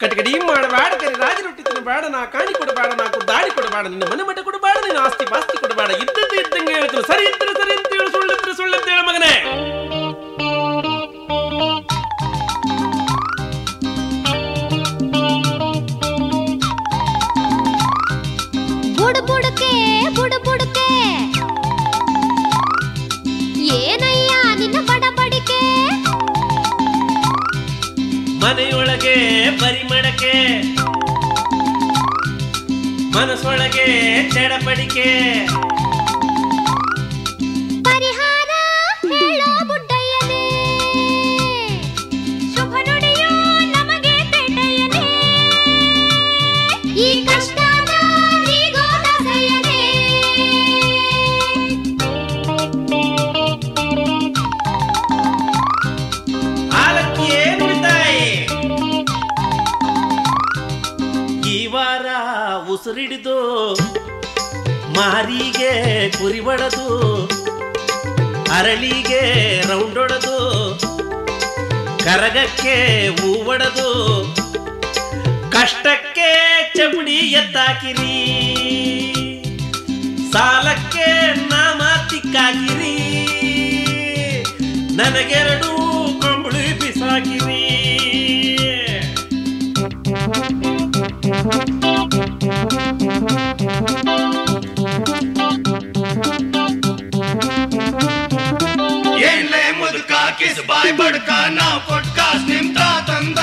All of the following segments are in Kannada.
ಕಟಕಡಿ ಮಾಡಬೇಡ, ಕರಿ ರಾಜ ರೊಟ್ಟಿ ತಿನ್ನಬೇಡ, ನಾ ಕಾಣಿ ಕೊಡಬೇಡ, ನಾ ದಾಡಿ ಕೊಡಬೇಡ, ನಿನ್ನ ಮನೆ ಮಠ ಕೊಡಬೇಡ, ನಿನ್ನ ಆಸ್ತಿ ಪಾಸ್ತಿ ಕೊಡಬೇಡ. ಇದ್ದದ್ದು ಇದ್ದಂಗೆ ಹೇಳ್ತೀನಿ. ಸರಿ ಇದ್ರೆ ಸರಿ ಅಂತ ಹೇಳು, ಸುಳ್ಳಿದ್ರೆ ಸುಳ್ಳು ಅಂತ ಹೇಳು ಮಗನೇ. ಬುಡುಬುಡುಕೆ ಬುಡುಬುಡುಕೆ ಏನಯ್ಯ ನಿನ್ನ ಬಡಬಡಿಕೆ, ಮನೆಯೊಳಗೆ ಪರಿಮಳಕೆ, ಮನಸ್ಸೊಳಗೆ ಚಡಪಡಿಕೆ, ಪರಿಹಾರ ಹೇಳೋ ಬುಡ್ಡಯ್ಯನೇ, ಶುಭ ನುಡಿಯೋ ನಮಗೆ ಪೇಟೆಯನೇ, ಈ ಕಷ್ಟದ ನೀಗೋ ದಾಸಯ್ಯನೇ. ಆಲಕ್ಕಿ ಏನು ತಾಯಿ, ಈ ವಾರ ಉಸಿರಿಡಿದು ಮಾರಿಗೆ ಕುರಿ ಬಡದು, ಅರಳಿಗೆ ರೌಂಡೊಡದು, ಕರಗಕ್ಕೆ ಹೂ ಒಡೆದು, ಕಷ್ಟಕ್ಕೆ ಚಪುಡಿ ಎತ್ತಾಕಿರಿ, ಸಾಲಕ್ಕೆ ನಾಮ ತಿಕ್ಕಾಕಿರಿ, ನನಗೆರಡು ಕಂಬಳಿ ಬಿಸಾಕಿರಿ. ಏನ್ಲೇ ಮುದುಕ ಕಿಸ್ ಬಾಯ್ ಬಡ್ಕ ನಾವ್ ಕೊಟ್ಕಾಸ್ ನಿಮ್ತ ತಂದ,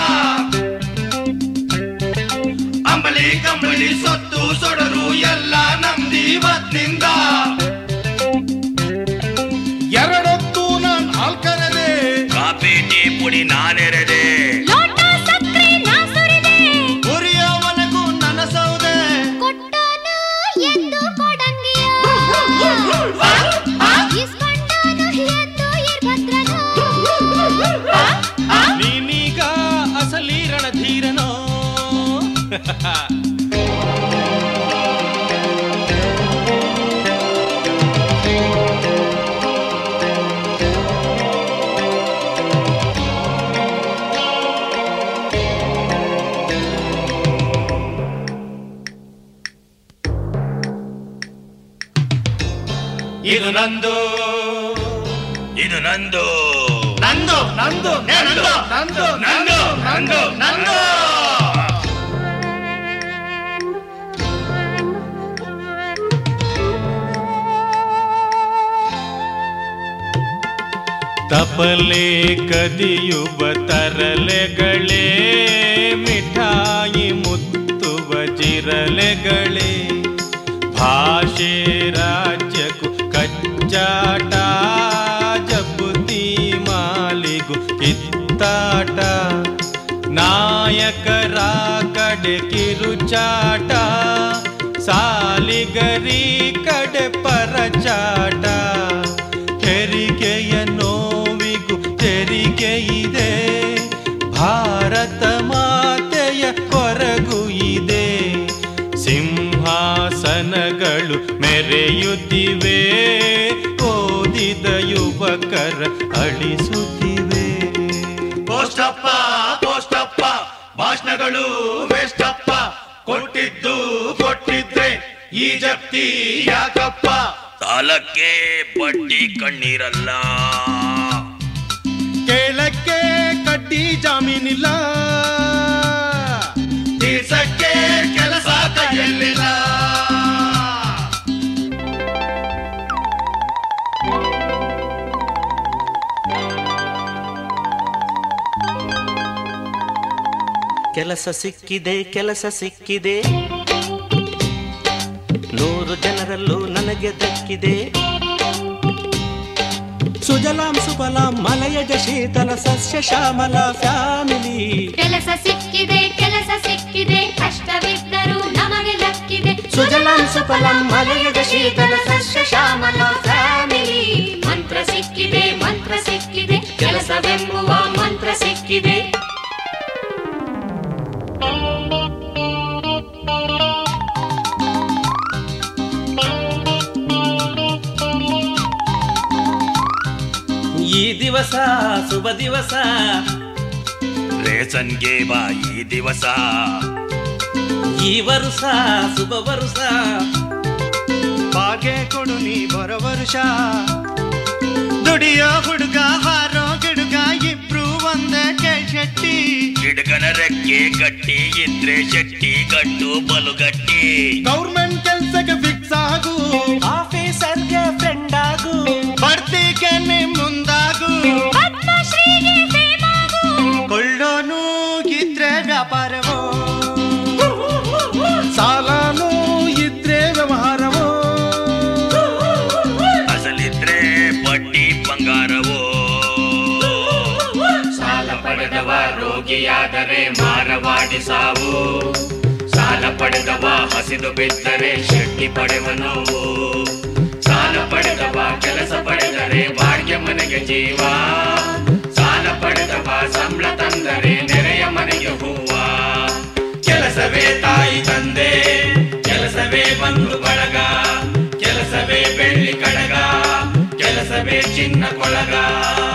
ಅಂಬಲಿ ಕಂಬಳಿ ಸೊತ್ತು ಸೊಡರು ಎಲ್ಲ ನಮ್ದಿವತ್ನಿಂದ. ಎರಡೊತ್ತು ನಾನ್ ಹಾಲ್ ಕರೆದೆ, ಕಾಫಿ ಟೀ ಪುಡಿ ನಾನೆರೆದೆ, ಲೋಟ ಸಕ್ರೆ ನಾ ಸುರಿದೆ, ಉರಿಯವನಗೂ ನನ್ನ ಸೌದೆ, ಕೊಟ್ಟನು ಎಂದು ಕೊಡಂಗಿಯ, ಇಸ್ಕೊಂಡನು ಎಂದು ಇರ್ಭದ್ರನು. ನೀನೀಗ ಅಸಲಿ ರಣಧೀರನೋ. ಇದು ನಂದು, ಇದು ನಂದು, ನಂದು ನಂದು ನಂದು ನಂದು ನಂದು ನಂದು ನಂದು. ತಪಲೆ ಕದಿಯುವ ತರಲೆಗಳೇ, ಮಿಠಾಯಿ ಮುತ್ತುವ ಜಿರಲೆಗಳೇ, ಭಾಷೆ ರಾಜ್ಯಕ್ಕೂ ಕಚ್ಚಾಟ, ಜಪುತಿ ಮಾಲಿಗೂ ಕಿತ್ತಾಟ, ನಾಯಕರ ಕಡೆ ಕಿರುಚಾಟ, ಸಾಲಿಗರಿ ಕಡೆ ಪರಚಾಟ, ಹೆರಿಗೆಯ ನೋವಿಗೂ ತೆರಿಗೆ ಇದೆ, ಭಾರತ ಮಾತೆಯ ಕೊರಗು ಇದೆ, ಸಿಂಹಾಸನಗಳು ಮೆರೆಯುತ್ತಿವೆ, ಓದಿದ ಯುವಕರ ಅಳಿಸುತ್ತಿವೆ. ಪೋಸ್ಟಪ್ಪ ಪೋಸ್ಟಪ್ಪ ಭಾಷಣಗಳು ವೇಷ್ಟಪ್ಪ, ಕೊಟ್ಟಿದ್ದು ಕೊಟ್ಟಿದ್ರೆ ಈ ಜಪ್ತಿ ಯಾಕಪ್ಪ, ಸಾಲಕ್ಕೆ ಬಡ್ಡಿ ಕಣ್ಣೀರಲ್ಲ, ಕೇಳಕ್ಕೆ ಕಡ್ಡಿ ಜಾಮೀನಿಲ್ಲ, ತೀರ್ಸಕ್ಕೆ ಕೆಲಸ ಕೈಯಲ್ಲಿಲ್ಲ. ಕೆಲಸ ಸಿಕ್ಕಿದೆ, ಕೆಲಸ ಸಿಕ್ಕಿದೆ, 100 ಜನರಲ್ಲೂ ನನಗೆ ದಕ್ಕಿದೆ. ಸುಜಲಾಂ ಸುಫಲಾಂ ಮಲಯಜ ಶೀತಲ ಸಸ್ಯ ಶ್ಯಾಮಲ ಫ್ಯಾಮಿಲಿ. ಕೆಲಸ ಸಿಕ್ಕಿದೆ, ಕೆಲಸ ಸಿಕ್ಕಿದೆ, ಕಷ್ಟವಿದ್ದರೂ ನಮಗೆ ಲಕ್ಕಿದೆ. ಸುಜಲಾಂ ಸುಫಲಾಂ ಮಲಯಜ ಶೀತಲ ಸಸ್ಯ ಶ್ಯಾಮಲ ಫ್ಯಾಮಿಲಿ. ಮಂತ್ರ ಸಿಕ್ಕಿದೆ, ಮಂತ್ರ ಸಿಕ್ಕಿದೆ, ಕೆಲಸವೆಂಬುವ ಮಂತ್ರ ಸಿಕ್ಕಿದೆ. ಈ ದಿವಸ ಶುಭ ದಿವಸ, ರೇಷನ್ಗೆ ಬಾ ಈ ದಿವಸ, ಈ ವರುಷ ಶುಭ ವರುಷ, ಬಾಗೆ ಕೊಡು ನೀ ಬರೋ ವರುಷ. ದುಡಿಯೋ ಹುಡುಗ ಹಾರೋ ಗಿಡುಗ ಇಬ್ರು ಒಂದೇ ಕೆಲ್ಶೆಟ್ಟಿ. ಗಿಡಗನ ರೆಕ್ಕೆ ಗಟ್ಟಿ ಇದ್ರೆ ಶೆಟ್ಟಿ ಗಟ್ಟು ಬಲು ಗಟ್ಟಿ. ಗೌರ್ಮೆಂಟ್ ಕೆಲ್ಸಕ್ಕೆ ಫಿಕ್ಸ್ ಆಗು, ಆಫೀಸರ್ಗೆ ಫ್ರೆಂಡ್ ಆಗು, ಬಡ್ತಿಗೆ ಮುಂದಾಗು. ಕೊಳ್ಳೋನು ಇದ್ರೆ ವ್ಯಾಪಾರವೋ, ಸಾಲನೂ ಇದ್ರೆ ವ್ಯವಹಾರವೋ, ಅಸಲಿದ್ರೆ ಬಡ್ಡಿ ಬಂಗಾರವೋ. ಸಾಲ ಪಡೆದವ ರೋಗಿಯಾದರೆ ಮಾರವಾಡಿ ಸಾವು, ಸಾಲ ಪಡೆದವ ಹಸಿದು ಬಿದ್ದರೆ ಶೆಟ್ಟಿ ಪಡೆವ ನೋವು. ಸಾಲ ಪಡೆದವ ಕೆಲಸ ಪಡೆದರೆ ಬಾಡಿಗೆ ಮನೆಗೆ ಜೀವ, ಸಾಲ ಪಡೆದವ ಸಂಬಳ ತಂದರೆ ನೆರೆಯ ಮನೆಗೆ ಹೂವ. ಕೆಲಸವೇ ತಾಯಿ ತಂದೆ, ಕೆಲಸವೇ ಬಂಧು ಬಳಗ, ಕೆಲಸವೇ ಬೆಳ್ಳಿ ಕಡಗ, ಕೆಲಸವೇ ಚಿನ್ನ ಕೊಳಗ.